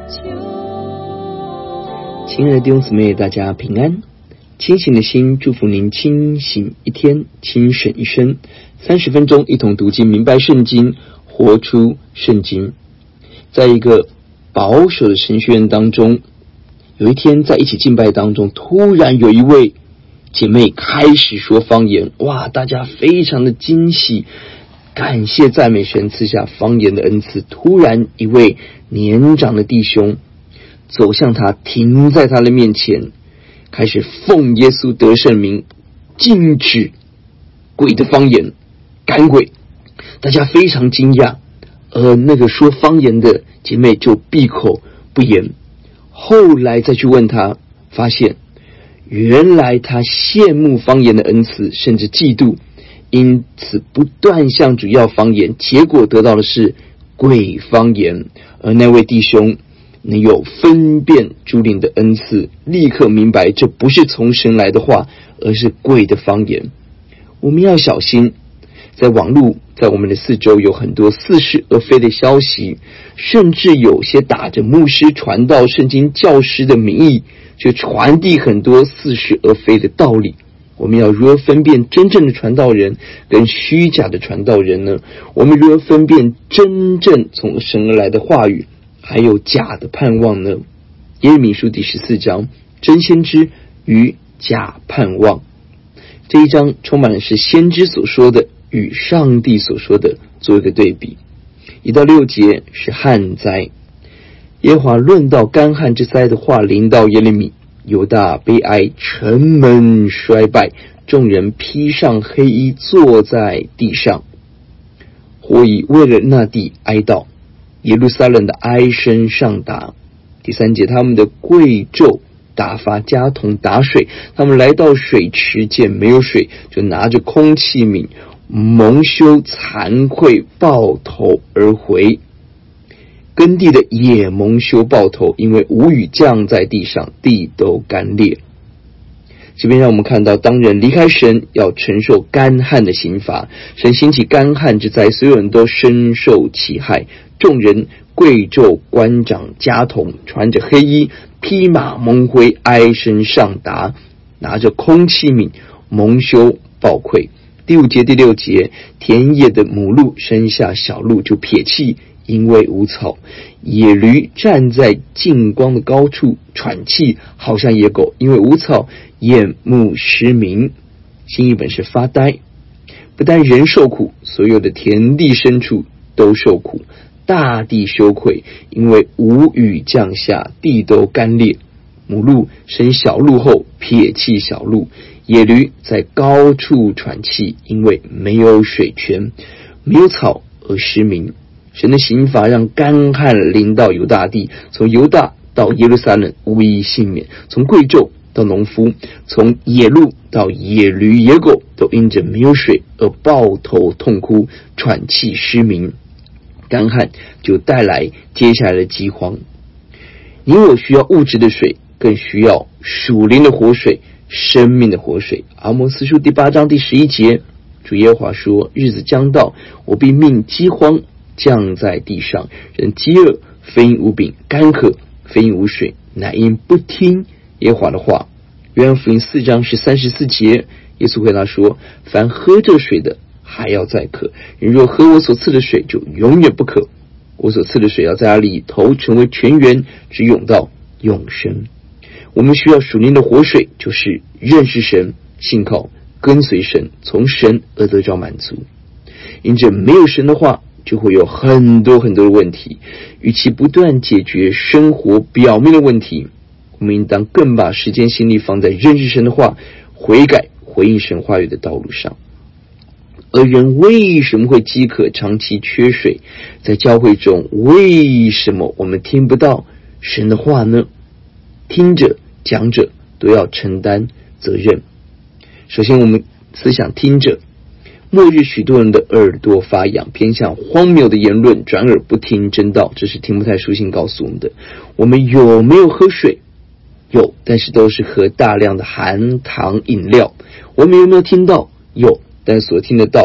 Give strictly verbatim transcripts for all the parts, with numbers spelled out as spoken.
亲爱的弟兄姊妹，大家平安。清醒的心祝福您清醒一天，清省一生。三十分钟一同读经，明白圣经，活出圣经。在一个保守的神学院当中，有一天在一起敬拜当中，突然有一位姐妹开始说方言，哇，大家非常的惊喜，感谢赞美神赐下方言的恩赐。突然一位年长的弟兄走向他，停在他的面前，开始奉耶稣得胜名禁止鬼的方言，赶鬼。大家非常惊讶，而那个说方言的姐妹就闭口不言。后来再去问他，发现原来他羡慕方言的恩赐，甚至嫉妒，因此不断向主要方言，结果得到的是鬼方言。而那位弟兄能有分辨诸灵的恩赐，立刻明白这不是从神来的话，而是鬼的方言。我们要小心，在网络，在我们的四周有很多似是而非的消息，甚至有些打着牧师传道圣经教师的名义，却传递很多似是而非的道理。我们要如何分辨真正的传道人跟虚假的传道人呢？我们如何分辨真正从神而来的话语还有假的盼望呢？耶利米书第十四章，真先知与假盼望。这一章充满的是先知所说的与上帝所说的做一个对比。一到六节是旱灾，耶和华论到干旱之灾的话临到耶利米，犹大悲哀，城门衰败，众人披上黑衣坐在地上，或以为了那地哀悼。耶路撒冷的哀声上达。第三节，他们的贵胄打发家童打水，他们来到水池，见没有水，就拿着空器皿，蒙羞惭愧，抱头而回。耕地的也蒙羞抱头，因为无雨降在地上，地都干裂。这边让我们看到，当人离开神，要承受干旱的刑罚。神兴起干旱之灾，所有人都深受其害。众人贵胄官长家童，穿着黑衣，披麻蒙灰，哀声上达，拿着空器皿，蒙羞抱愧。第五节第六节，田野的母鹿生下小鹿就撇弃，因为无草。野驴站在近光的高处喘气，好像野狗，因为无草，眼目失明。新译本是发呆。不但人受苦，所有的田地牲畜都受苦。大地羞愧，因为无雨降下，地都干裂。母鹿生小鹿后撇弃小鹿，野驴在高处喘气，因为没有水泉，没有草而失明。神的刑罚让干旱临到犹大地，从犹大到耶路撒冷无一幸免，从贵胄到农夫，从野鹿到野驴野狗，都因着没有水而抱头痛哭，喘气失明。干旱就带来接下来的饥荒。你我需要物质的水，更需要属灵的活水，生命的活水。阿摩司书第八章第十一节，主耶和华说，日子将到，我必命饥荒降在地上，人饥饿，非因无饼；干渴，非因无水，乃因不听耶和华的话。约翰福音四章是三十四节，耶稣回答说，凡喝这水的还要再渴，人若喝我所赐的水，就永远不渴。我所赐的水要在他里头成为泉源，直涌到永生。我们需要属灵的活水，就是认识神，信靠跟随神，从神而得着满足。因着没有神的话，就会有很多很多的问题。与其不断解决生活表面的问题，我们应当更把时间心力放在认识神的话，悔改回应神话语的道路上。而人为什么会饥渴，长期缺水？在教会中，为什么我们听不到神的话呢？听者讲者都要承担责任。首先，我们思想听者。末日许多人的耳朵发痒，偏向荒谬的言论，转而不听真道，这是提摩太书信告诉我们的。我们有没有喝水？有，但是都是喝大量的含糖饮料。我们有没有听到？有，但所听的道被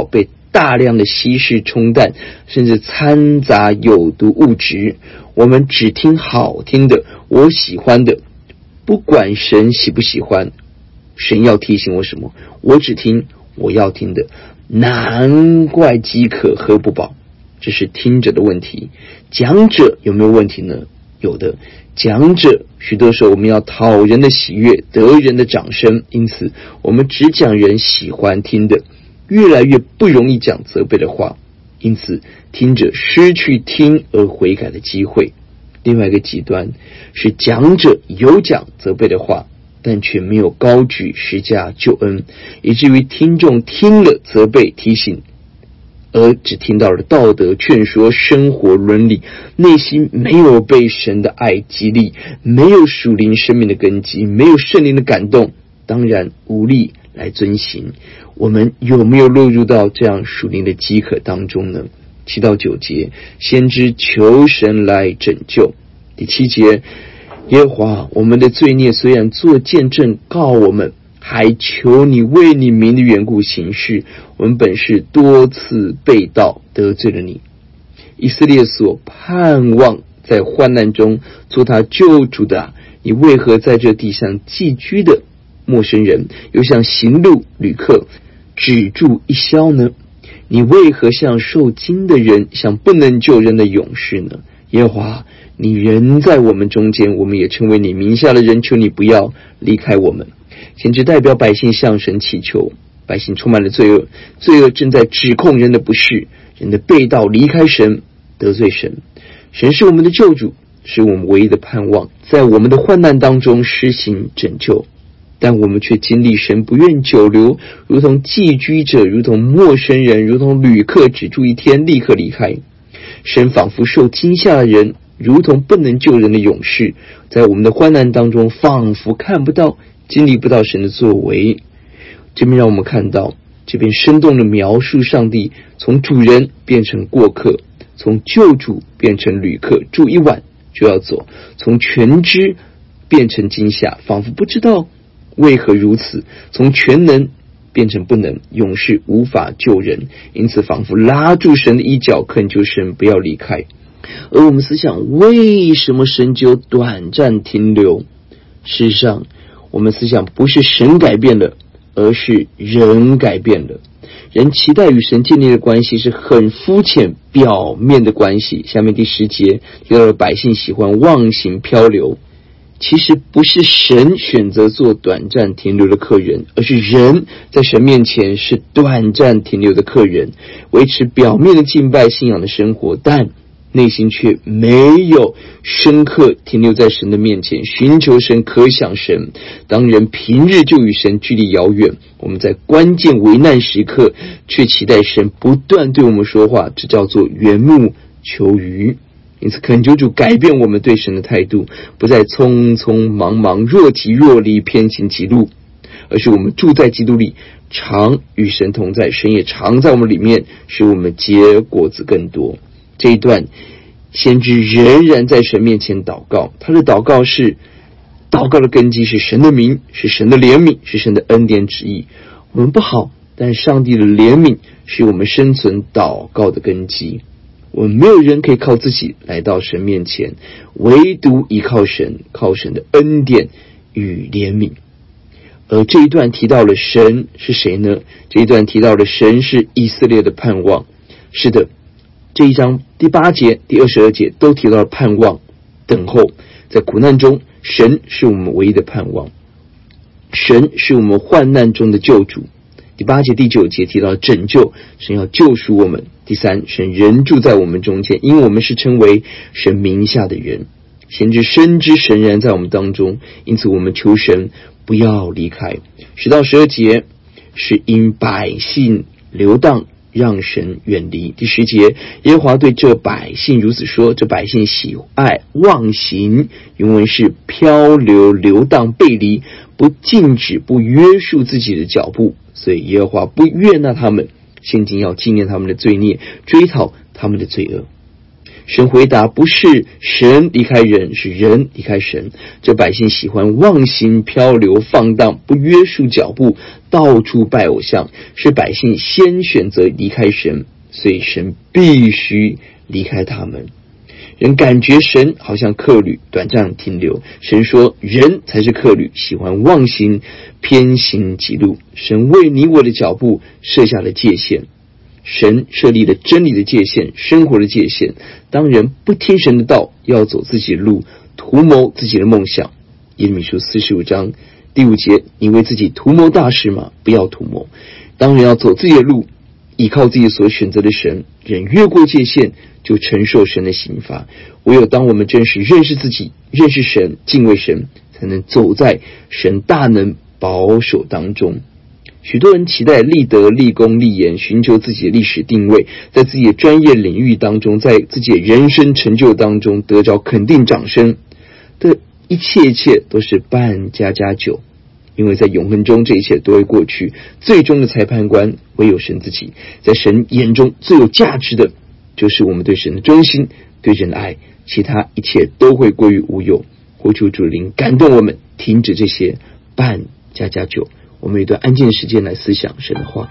大量的稀释冲淡，甚至掺杂有毒物质。我们只听好听的，我喜欢的，不管神喜不喜欢，神要提醒我什么，我只听我要听的。难怪饥渴喝不饱，这是听者的问题。讲者有没有问题呢？有的。讲者许多时候我们要讨人的喜悦，得人的掌声，因此我们只讲人喜欢听的，越来越不容易讲责备的话，因此听者失去听而悔改的机会。另外一个极端是讲者有讲责备的话，但却没有高举十架救恩，以至于听众听了责备提醒，而只听到了道德劝说、生活伦理，内心没有被神的爱激励，没有属灵生命的根基，没有圣灵的感动，当然无力来遵行。我们有没有落入到这样属灵的饥渴当中呢？七到九节，先知求神来拯救。第七节，耶和华，我们的罪孽虽然做见证告我们，还求你为你名的缘故行事。我们本是多次背道得罪了你。以色列所盼望在患难中做他救主的啊，你为何在这地上寄居的陌生人，又像行路旅客止住一宵呢？你为何像受惊的人，像不能救人的勇士呢？耶和华，你人在我们中间，我们也成为你名下的人，求你不要离开我们。先知代表百姓向神祈求，百姓充满了罪恶，罪恶正在指控人的不是，人的背道离开神，得罪神。神是我们的救主，是我们唯一的盼望，在我们的患难当中施行拯救，但我们却经历神不愿久留，如同寄居者，如同陌生人，如同旅客，只住一天立刻离开。神仿佛受惊吓的人，如同不能救人的勇士，在我们的患难当中仿佛看不到经历不到神的作为。这边让我们看到，这边生动的描述上帝从主人变成过客，从救主变成旅客，住一晚就要走，从全知变成惊吓，仿佛不知道为何如此，从全能变成不能，勇士无法救人，因此仿佛拉住神的衣角，恳求神不要离开。而我们思想，为什么神只有短暂停留？事实上，我们思想不是神改变了，而是人改变了。人期待与神建立的关系是很肤浅表面的关系。下面第十节提到了百姓喜欢忘形漂流，其实不是神选择做短暂停留的客人，而是人在神面前是短暂停留的客人，维持表面的敬拜信仰的生活，但内心却没有深刻停留在神的面前，寻求神，可想神。当人平日就与神距离遥远，我们在关键危难时刻却期待神不断对我们说话，这叫做缘木求鱼。因此恳求主改变我们对神的态度，不再匆匆忙忙，若即若离，偏行己路，而是我们住在基督里，常与神同在，神也常在我们里面，使我们结果子更多。这一段先知仍然在神面前祷告，他的祷告是祷告的根基是神的名，是神的怜悯，是神的恩典旨意。我们不好，但上帝的怜悯是我们生存祷告的根基。我们没有人可以靠自己来到神面前，唯独依靠神，靠神的恩典与怜悯。而这一段提到了神是谁呢？这一段提到了神是以色列的盼望。是的，这一章第八节、第二十二节都提到了盼望、等候。在苦难中，神是我们唯一的盼望，神是我们患难中的救主。第八节、第九节提到拯救，神要救赎我们。第三，神人住在我们中间，因为我们是称为神名下的人。先知深知神人在我们当中，因此我们求神不要离开。十到十二节是因百姓流荡，让神远离。第十节，耶和华对这百姓如此说，这百姓喜爱忘形，原文是漂流、流荡、背离，不禁止、不约束自己的脚步，所以耶和华不悦纳他们，现今要纪念他们的罪孽，追讨他们的罪恶。 神回答，不是神离开人，是人离开神。这百姓喜欢妄行漂流放荡，不约束脚步，到处拜偶像，是百姓先选择离开神，所以神必须离开他们。人感觉神好像客旅，短暂停留。神说人才是客旅，喜欢妄行偏行己路。神为你我的脚步设下了界限，神设立了真理的界限，生活的界限。当人不听神的道，要走自己的路，图谋自己的梦想。耶利米书四十五章第五节，你为自己图谋大事吗？不要图谋。当人要走自己的路，依靠自己所选择的神，人越过界限就承受神的刑罚。唯有当我们真实认识自己，认识神，敬畏神，才能走在神大能保守当中。许多人期待立德、立功、立言，寻求自己的历史定位，在自己的专业领域当中，在自己的人生成就当中得着肯定掌声。这一切一切都是半加加酒，因为在永恒中这一切都会过去，最终的裁判官唯有神自己。在神眼中最有价值的就是我们对神的忠心，对人的爱，其他一切都会归于无有。呼求主灵感动我们，停止这些半加加酒。我们有一段安静的时间来思想神的话。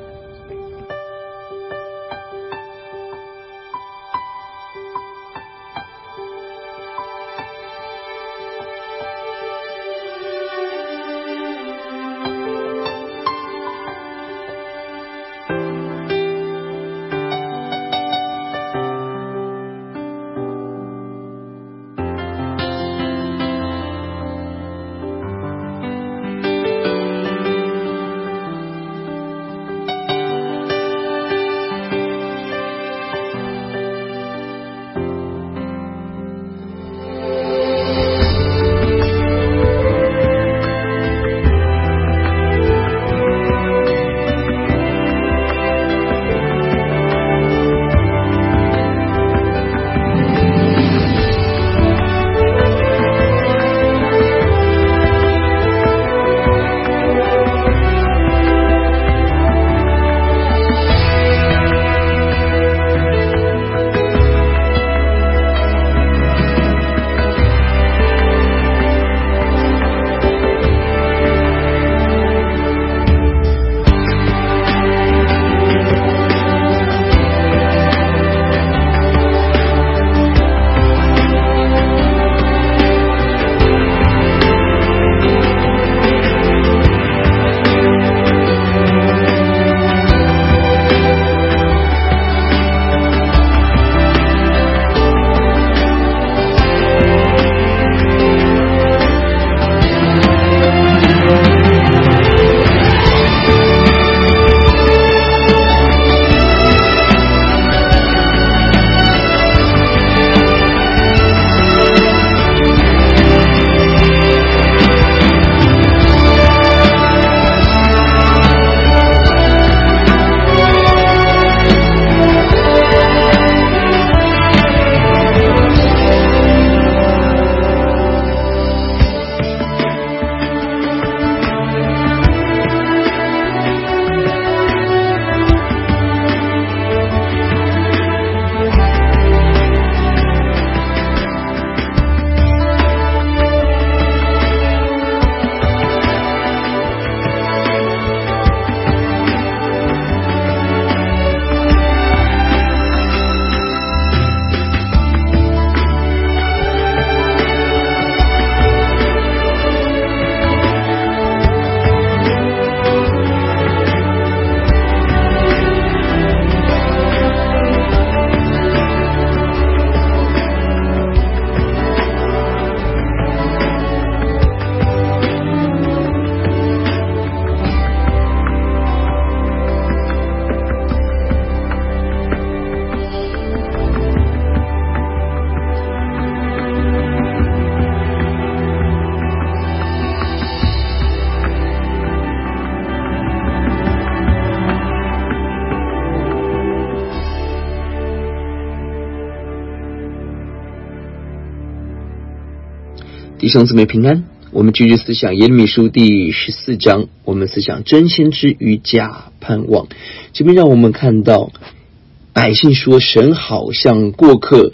弟兄姊妹平安，我们继续思想耶利米书第十四章，我们思想真先知与假盼望。这边让我们看到百姓说神好像过客，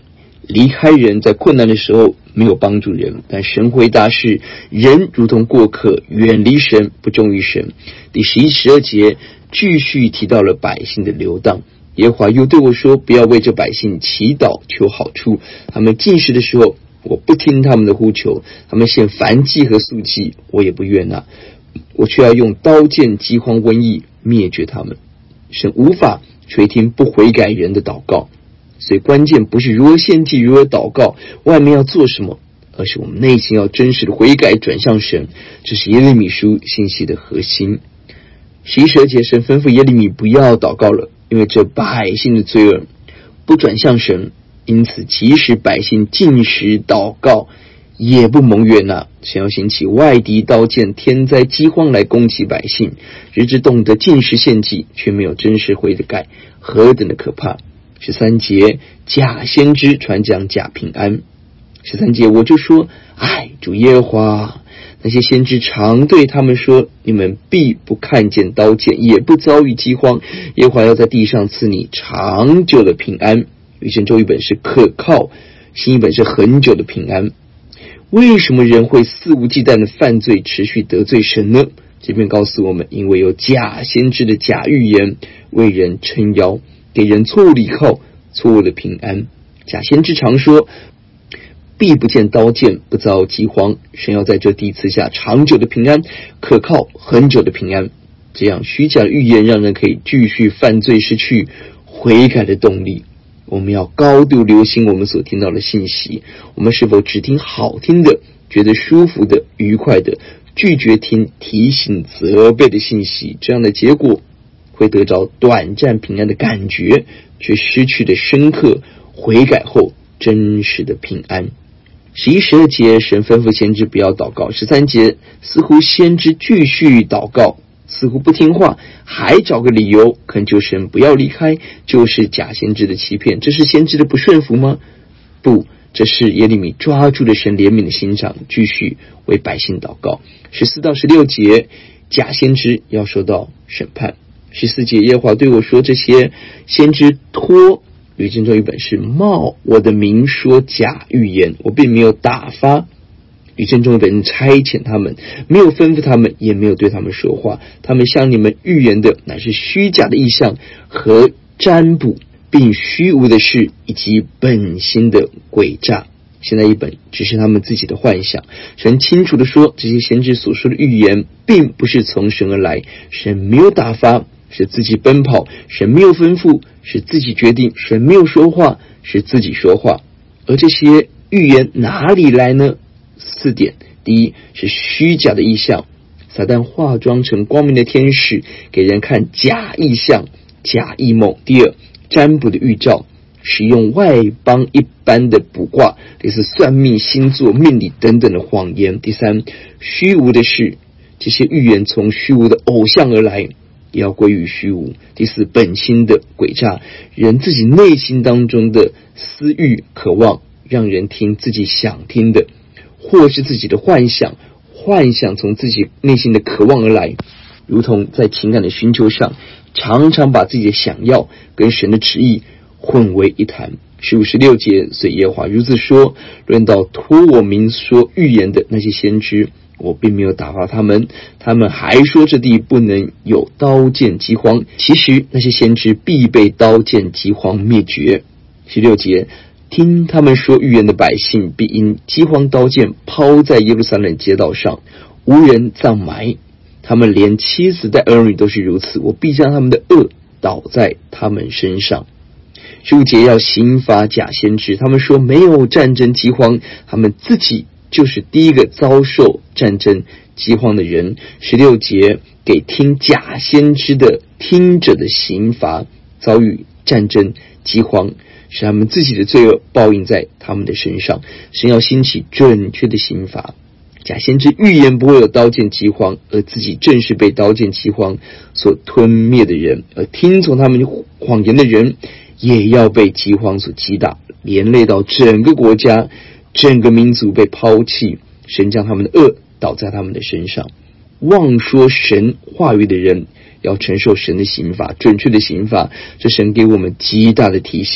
离开人，在困难的时候没有帮助人，但神回答是人如同过客，远离神，不忠于神。第十一、十二节继续提到了百姓的流荡。耶和华又对我说，不要为这百姓祈祷求好处，他们进食的时候，我不听他们的呼求，他们献燔祭和素祭，我也不悦纳，我却要用刀剑、饥荒、瘟疫灭绝他们。神无法垂听不悔改人的祷告，所以关键不是如何献祭、如何祷告，外面要做什么，而是我们内心要真实的悔改，转向神。这是耶利米书信息的核心。十一、十二节，神吩咐耶利米不要祷告了，因为这百姓的罪恶不转向神，因此即使百姓禁食祷告，也不蒙悦纳。神要兴起外敌、刀剑、天灾、饥荒来攻击百姓，日之动得禁食献祭，却没有真实悔改，何等的可怕！十三节，假先知传讲假平安。十三节，我就说，哎，主耶和华，那些先知常对他们说，你们必不看见刀剑，也不遭遇饥荒，耶和华要在地上赐你长久的平安。吕振中一本是可靠，新一本是很久的平安。为什么人会肆无忌惮的犯罪，持续得罪神呢？这边告诉我们，因为有假先知的假预言为人撑腰，给人错误的依靠，错误的平安。假先知常说，必不见刀剑，不遭饥荒，神要在这地赐下长久的平安，可靠很久的平安。这样虚假的预言让人可以继续犯罪，失去悔改的动力。我们要高度留心我们所听到的信息，我们是否只听好听的，觉得舒服的、愉快的，拒绝听提醒、责备的信息，这样的结果会得着短暂平安的感觉，却失去了深刻悔改后真实的平安。十一、十二节，神吩咐先知不要祷告。十三节，似乎先知继续祷告，似乎不听话，还找个理由恳求神不要离开，就是假先知的欺骗。这是先知的不顺服吗？不，这是耶利米抓住了神怜悯的心肠，继续为百姓祷告。十四到十六节，假先知要受到审判。十四节，耶和华对我说，这些先知托吕振中一本是冒我的名说假预言，我并没有打发吕振中一本差遣他们，没有吩咐他们，也没有对他们说话，他们向你们预言的乃是虚假的意象和占卜，并虚无的事，以及本心的诡诈。现在一本只是他们自己的幻想。神清楚地说，这些先知所说的预言并不是从神而来，神没有打发，是自己奔跑，神没有吩咐，是自己决定，神没有说话，是自己说话。而这些预言哪里来呢？四点，第一是虚假的意象，撒旦化妆成光明的天使，给人看假意象、假异梦。第二，占卜的预兆，使用外邦一般的卜卦，类似算命、星座、命理等等的谎言。第三，虚无的事，这些预言从虚无的偶像而来，也要归于虚无。第四，本心的诡诈，人自己内心当中的私欲渴望，让人听自己想听的，或是自己的幻想，幻想从自己内心的渴望而来，如同在情感的寻求上，常常把自己的想要跟神的旨意混为一谈。十五、十六节，所以耶和华如此说，论到托我名说预言的那些先知，我并没有打发他们，他们还说这地不能有刀剑饥荒，其实那些先知必被刀剑饥荒灭绝。十六节，听他们说预言的百姓必因饥荒刀剑抛在耶路撒冷街道上，无人葬埋，他们连妻子带儿女都是如此，我必将他们的恶倒在他们身上。十五节，要刑罚假先知，他们说没有战争饥荒，他们自己就是第一个遭受战争饥荒的人。十六节，给听假先知的听者的刑罚，遭遇战争饥荒，使他们自己的罪恶报应在他们的身上。神要兴起准确的刑罚。假先知预言不会有刀剑饥荒，而自己正是被刀剑饥荒所吞灭的人，而听从他们谎言的人也要被饥荒所击打，连累到整个国家、整个民族被抛弃，神将他们的恶倒在他们的身上。妄说神话语的人要承受神的刑罚，准确的刑罚，这神给我们极大的提醒。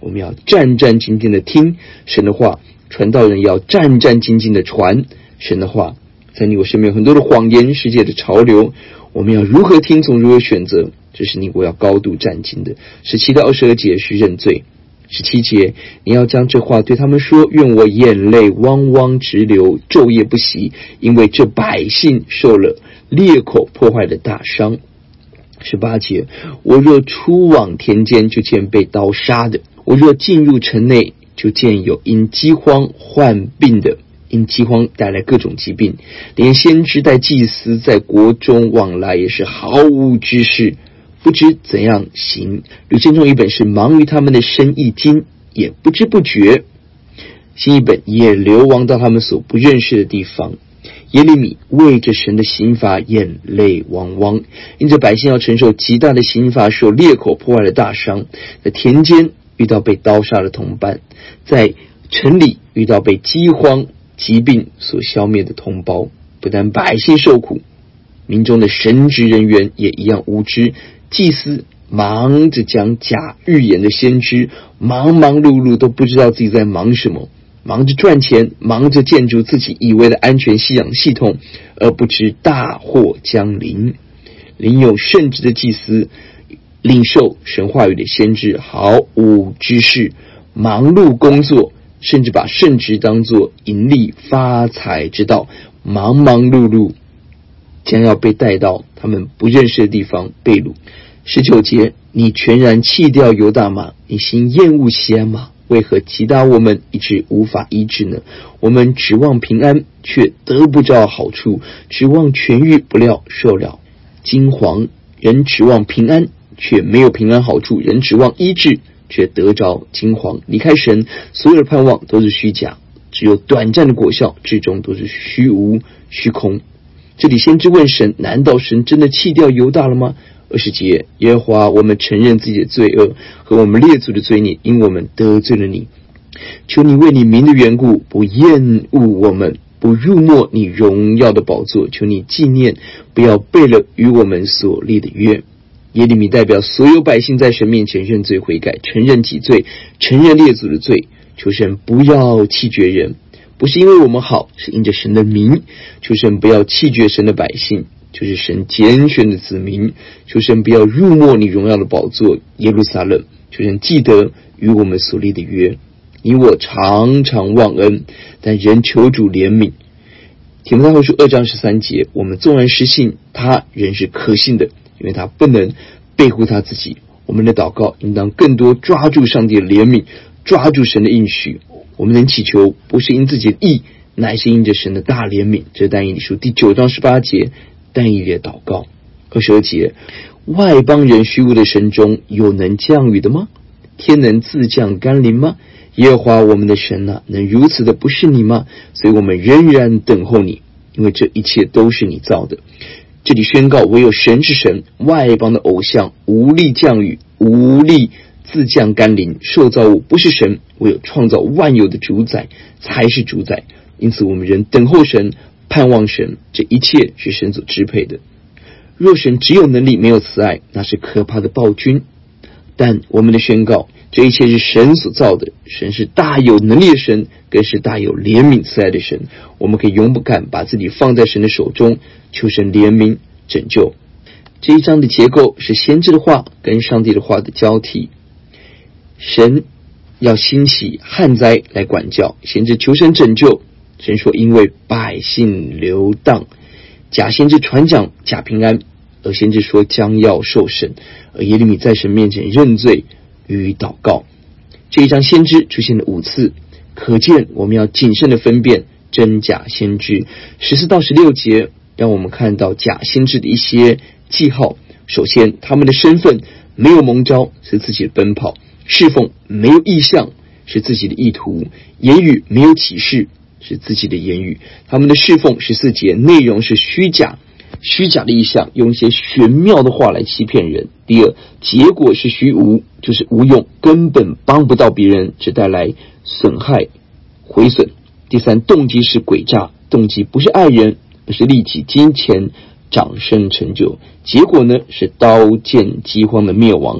我们要战战兢兢的听神的话，传道人要战战兢兢的传神的话。在你我身边有很多的谎言，世界的潮流，我们要如何听从，如何选择，这是你我要高度战兢的。十七到二十二节是认罪。十七节，你要将这话对他们说，愿我眼泪汪汪直流，昼夜不息，因为这百姓受了裂口破坏的大伤。十八节，我若出往田间，就见被刀杀的；我若进入城内，就见有因饥荒患病的。因饥荒带来各种疾病，连先知带祭司在国中往来也是毫无知识，不知怎样行。吕建中一本是忙于他们的生意经，也不知不觉。新一本也流亡到他们所不认识的地方。耶利米为着神的刑罚眼泪汪汪，因着百姓要承受极大的刑罚，受裂口破坏的大伤，在田间遇到被刀杀的同伴，在城里遇到被饥荒疾病所消灭的同胞。不但百姓受苦，民中的神职人员也一样无知。祭司忙着讲假预言的先知，忙忙碌碌都不知道自己在忙什么，忙着赚钱，忙着建筑自己以为的安全信仰系统，而不知大祸将临。领有圣职的祭司，领受神话语的先知毫无知识，忙碌工作，甚至把圣职当作盈利发财之道，忙忙碌碌，将要被带到他们不认识的地方被掳。十九节，你全然弃掉犹大吗？你心厌恶西安吗？为何击打我们以致无法医治呢？我们指望平安，却得不着好处；指望痊愈，不料受了惊惶。人指望平安，却没有平安好处；人指望医治，却得着惊惶。离开神，所有的盼望都是虚假，只有短暂的果效，至终都是虚无虚空。这里先知问神，难道神真的弃掉犹大了吗？二十节，耶和华，我们承认自己的罪恶和我们列祖的罪孽，因我们得罪了你。求你为你名的缘故，不厌恶我们，不入没你荣耀的宝座。求你纪念，不要背了与我们所立的约。耶利米代表所有百姓在神面前认罪悔改，承认己罪，承认列祖的罪。求神不要弃绝人，不是因为我们好，是因着神的名。求神不要弃绝神的百姓，就是神拣选的子民。求神不要入没你荣耀的宝座耶路撒冷。求神记得与我们所立的约。你我常常忘恩，但仍求主怜悯。提摩太后书二章十三节，我们纵然失信，他仍是可信的，因为他不能背乎他自己。我们的祷告应当更多抓住上帝的怜悯，抓住神的应许。我们能祈求，不是因自己的义，乃是因着神的大怜悯。这是但以理书第九章十八节但以理的祷告。二十二节，外邦人虚无的神中有能降雨的吗？天能自降甘霖吗？耶和华我们的神啊，能如此的不是你吗？所以我们仍然等候你，因为这一切都是你造的。这里宣告，唯有神是神，外邦的偶像无力降雨，无力自降甘霖。受造物不是神，唯有创造万有的主宰才是主宰。因此我们仍等候神，盼望神，这一切是神所支配的。若神只有能力没有慈爱，那是可怕的暴君。但我们的宣告，这一切是神所造的，神是大有能力的神，更是大有怜悯慈爱的神。我们可以勇敢把自己放在神的手中，求神怜悯拯救。这一章的结构是先知的话跟上帝的话的交替。神要兴起旱灾来管教，先知求神拯救。神说因为百姓流荡，假先知传讲假平安，而先知说将要受审。而耶利米在神面前认罪与祷告。这一章先知出现了五次，可见我们要谨慎的分辨真假先知。十四到十六节让我们看到假先知的一些记号。首先，他们的身份没有蒙召，是自己的奔跑；侍奉没有意向，是自己的意图；言语没有启示，是自己的言语。他们的侍奉十四节内容是虚假，虚假的意象，用一些玄妙的话来欺骗人。第二，结果是虚无，就是无用，根本帮不到别人，只带来损害毁损。第三，动机是诡诈，动机不是爱人，而是利己金钱掌声成就。结果呢，是刀剑饥荒的灭亡。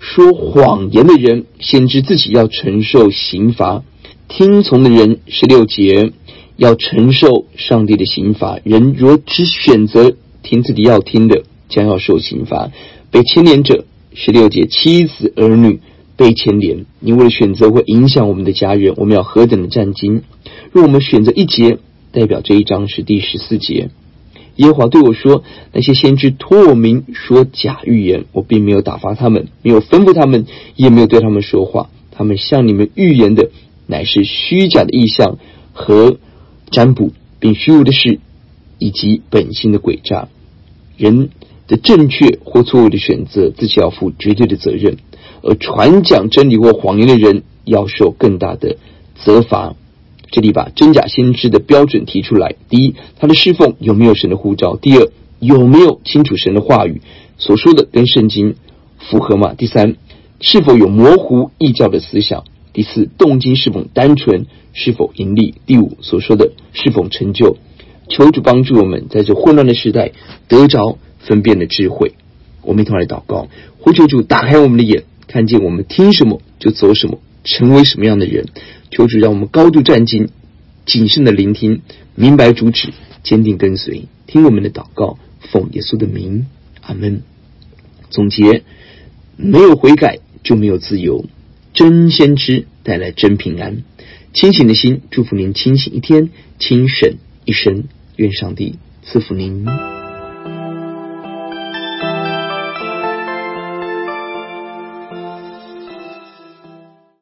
说谎言的人，先知自己要承受刑罚；听从的人，十六节要承受上帝的刑罚。人若只选择听自己要听的，将要受刑罚。被牵连者，十六节，妻子儿女被牵连，你为了选择会影响我们的家人，我们要何等的战兢。若我们选择一节，代表这一章是第十四节。耶和华对我说，那些先知托我名说假预言，我并没有打发他们，没有吩咐他们，也没有对他们说话。他们向你们预言的乃是虚假的意象和占卜，并虚无的事，以及本性的诡诈。人的正确或错误的选择，自己要负绝对的责任，而传讲真理或谎言的人要受更大的责罚。这里把真假先知的标准提出来：第一，他的侍奉有没有神的呼召；第二，有没有清楚神的话语所说的跟圣经符合吗？第三，是否有模糊异教的思想；第四，动机是否单纯，是否盈利；第五，所说的是否成就。求主帮助我们在这混乱的时代得着分辨的智慧。我们一同来祷告，呼求主打开我们的眼，看见我们听什么就走什么，成为什么样的人。求主让我们高度站定，谨慎的聆听，明白主旨，坚定跟随。听我们的祷告，奉耶稣的名，阿们。总结，没有悔改就没有自由，真先知带来真平安。清醒的心祝福您清醒一天，清省一生。愿上帝赐福您。